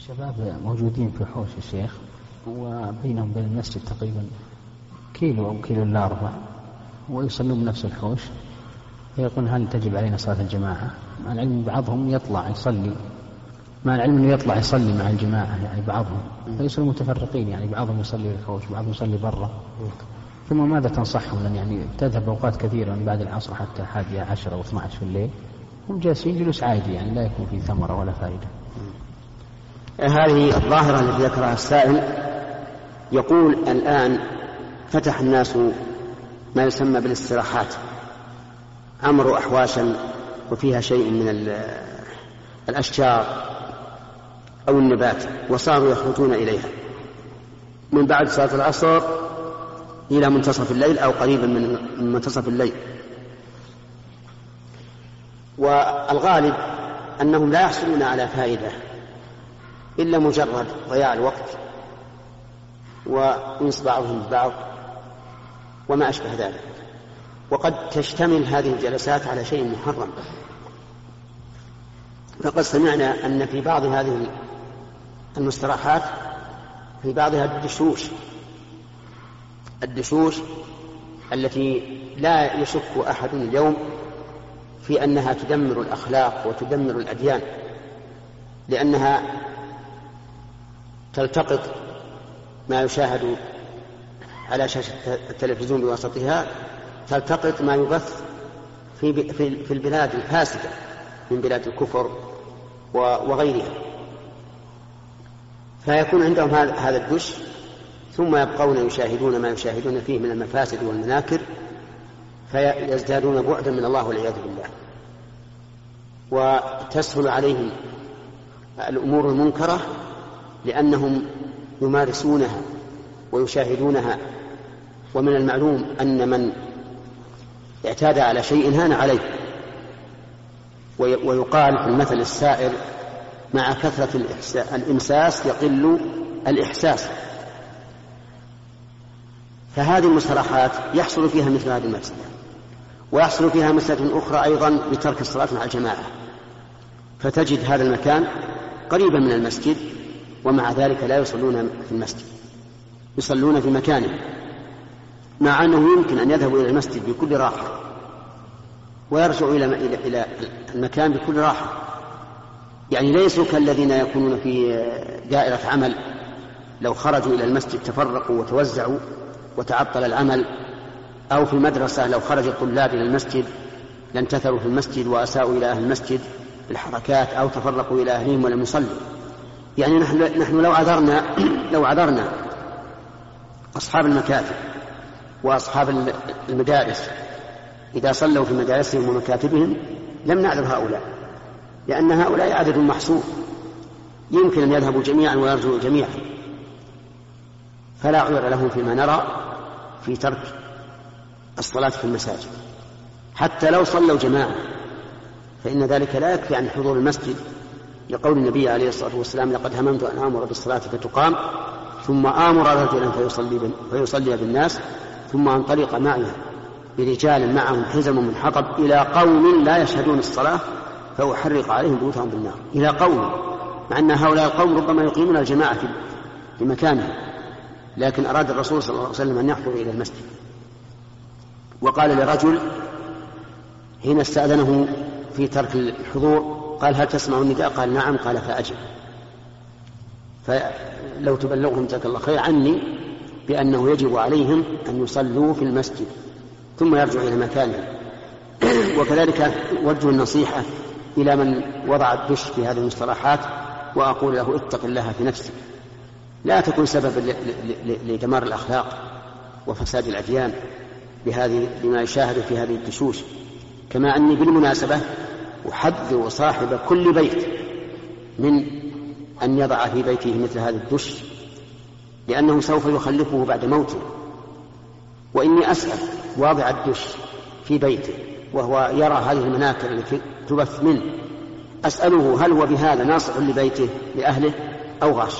شباب موجودين في حوش الشيخ، وبينهم بين المسجد تقريبا كيلو أو كيلو إلا ربع، ويصلون بنفس الحوش. فيقول هل تجب علينا صلاة الجماعة؟ مع العلم بعضهم يطلع يصلي، مع العلم أنه يطلع يصلي مع الجماعة يعني بعضهم، فيصلوا متفرقين، يعني بعضهم يصلي في الحوش بعضهم يصلي برا. ثم ماذا تنصحهم؟ لأن يعني تذهب أوقات كثيرة من بعد العصر حتى 11 أو 12 في الليل، هم جالسين جلوس عادي، يعني لا يكون في ثمرة ولا فائدة. هذه الظاهرة التي ذكرها السائل. يقول الآن فتح الناس ما يسمى بالاستراحات، عمروا أحواشا وفيها شيء من الأشجار أو النبات، وصاروا يخرجون إليها من بعد صلاة العصر إلى منتصف الليل أو قريبا من منتصف الليل. والغالب أنهم لا يحصلون على فائدة إلا مجرد ضياع الوقت وإنس بعضهم ببعض وما أشبه ذلك. وقد تشتمل هذه الجلسات على شيء محرم، فقد سمعنا أن في بعض هذه المستراحات في بعضها الدشوش التي لا يشك أحد اليوم في أنها تدمر الأخلاق وتدمر الأديان، لأنها تلتقط ما يشاهد على شاشة التلفزيون بواسطها، تلتقط ما يبث في البلاد الفاسدة من بلاد الكفر وغيرها، فيكون عندهم هذا الدش، ثم يبقون يشاهدون ما يشاهدون فيه من المفاسد والمناكر، فيزدادون بعدا من الله والعياذ بالله، وتسهل عليهم الأمور المنكرة لأنهم يمارسونها ويشاهدونها. ومن المعلوم أن من اعتاد على شيء هان عليه، ويقال في المثل السائر مع كثرة الإمساس يقل الإحساس. فهذه المصطلحات يحصل فيها مثل هذه المفسدة، ويحصل فيها مسألة أخرى أيضا بترك الصلاة مع الجماعة، فتجد هذا المكان قريبا من المسجد ومع ذلك لا يصلون في المسجد، يصلون في مكانه، مع أنه يمكن أن يذهبوا إلى المسجد بكل راحة ويرجعوا إلى المكان بكل راحة. يعني ليسوا كالذين يكونون في دائرة عمل، لو خرجوا إلى المسجد تفرقوا وتوزعوا وتعطل العمل، أو في المدرسة لو خرج الطلاب إلى المسجد لانتثروا في المسجد وأساءوا إلى أهل المسجد بالحركات، أو تفرقوا إلى أهلهم ولم يصلوا. يعني نحن لو عذرنا أصحاب المكاتب وأصحاب المدارس إذا صلوا في مدارسهم ومكاتبهم لم نعذر هؤلاء، لأن هؤلاء عدد محصور، يمكن أن يذهبوا جميعا ويرجعوا جميعا، فلا عذر لهم فيما نرى في ترك الصلاة في المساجد. حتى لو صلوا جماعة فإن ذلك لا يكفي عن حضور المسجد، لقول النبي عليه الصلاة والسلام: لقد هممت أن آمر بالصلاة فتقام ثم آمر رجلا فيصلي بالناس ثم أنطلق معي برجال معهم حزم من حطب إلى قوم لا يشهدون الصلاة فأحرق عليهم بيوتهم بالنار. إلى قوم، مع أن هؤلاء القوم ربما يقيمون الجماعة في مكانهم، لكن أراد الرسول صلى الله عليه وسلم أن يحضر إلى المسجد. وقال لرجل حين استأذنه في ترك الحضور قال: هل تسمع النداء؟ قال: نعم. قال: فأجب. فلو تبلغهم جزاك الله خير عني بأنه يجب عليهم أن يصلوا في المسجد ثم يرجعوا إلى مكانهم. وكذلك وجه النصيحة إلى من وضع الدش في هذه المصطلحات، وأقول له: اتق الله في نفسك، لا تكون سببا لدمار الأخلاق وفساد الأديان بما يشاهد في هذه الدشوش. كما أني بالمناسبة أحذر صاحب كل بيت من أن يضع في بيته مثل هذا الدش، لأنه سوف يخلفه بعد موته. وإني أسأل واضع الدش في بيته وهو يرى هذه المناكر التي تبث منه، أسأله: هل هو بهذا ناصح لبيته لأهله أو غاش؟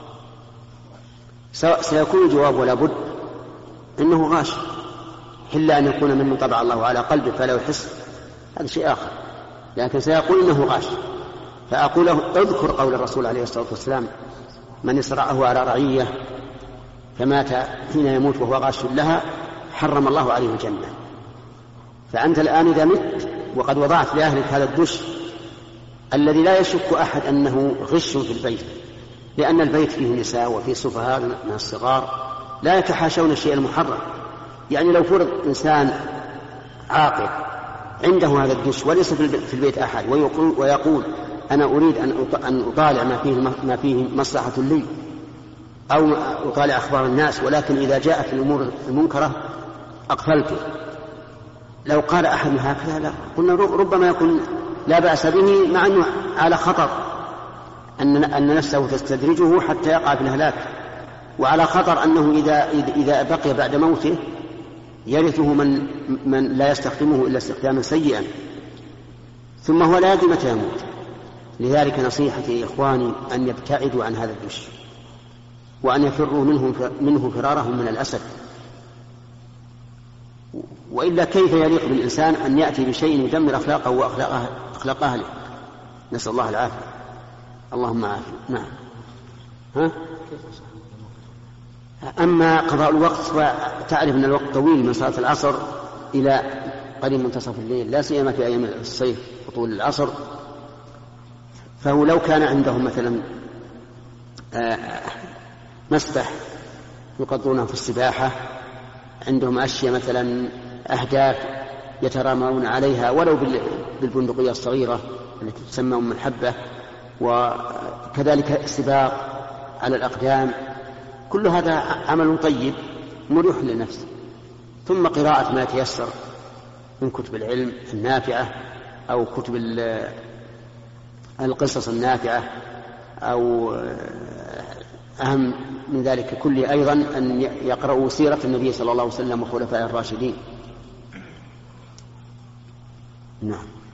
سيكون الجواب ولا بد إنه غاش، إلا أن يكون ممن طبع الله على قلبه فلا يحس، هذا شيء آخر، لكن سيقول إنه غاش. فأقول له اذكر قول الرسول عليه الصلاة والسلام: من إسرعه على رعية فمات حين يموت وهو غاش لها حرم الله عليه الجنة. فأنت الآن إذا مت وقد وضعت لأهلك هذا الدش الذي لا يشك أحد أنه غش في البيت، لأن البيت فيه نساء وفيه سفهاء من الصغار لا يتحاشون الشيء المحرم. يعني لو فرض إنسان عاقل عنده هذا الدش وليس في البيت أحد ويقول أنا أريد أن أطالع ما فيه مصلحة لي أو أطالع أخبار الناس، ولكن إذا جاءت الأمور المنكرة أقفلته، لو قال أحد هكذا لا قلنا ربما يكون لا بأس به، مع أنه على خطر أن نفسه تستدرجه حتى يقع في الهلاك، وعلى خطر أنه إذا بقي بعد موته يرثه من لا يستخدمه إلا استخداما سيئا، ثم هو لا يدري متى يموت. لذلك نصيحتي يا إخواني أن يبتعدوا عن هذا الدش وأن يفروا منه فرارهم من الأسد، وإلا كيف يليق بالإنسان أن يأتي بشيء يدمر أخلاقه وأخلاق أهله؟ نسأل الله العافية. اللهم عافية. نعم. أما قضاء الوقت فتعرف أن الوقت طويل من صلاة العصر إلى قريب منتصف الليل، لا سيما في أيام الصيف وطول العصر. فهو لو كان عندهم مثلا مسبح يقضونها في السباحة، عندهم أشياء مثلا أهداف يترامون عليها ولو بالبندقية الصغيرة التي تسمى أم الحبة، وكذلك السباق على الأقدام، كل هذا عمل طيب مريح للنفس. ثم قراءة ما يتيسر من كتب العلم النافعة أو كتب القصص النافعة، أو أهم من ذلك كله أيضا أن يقرأوا سيرة النبي صلى الله عليه وسلم وخلفائه الراشدين. نعم.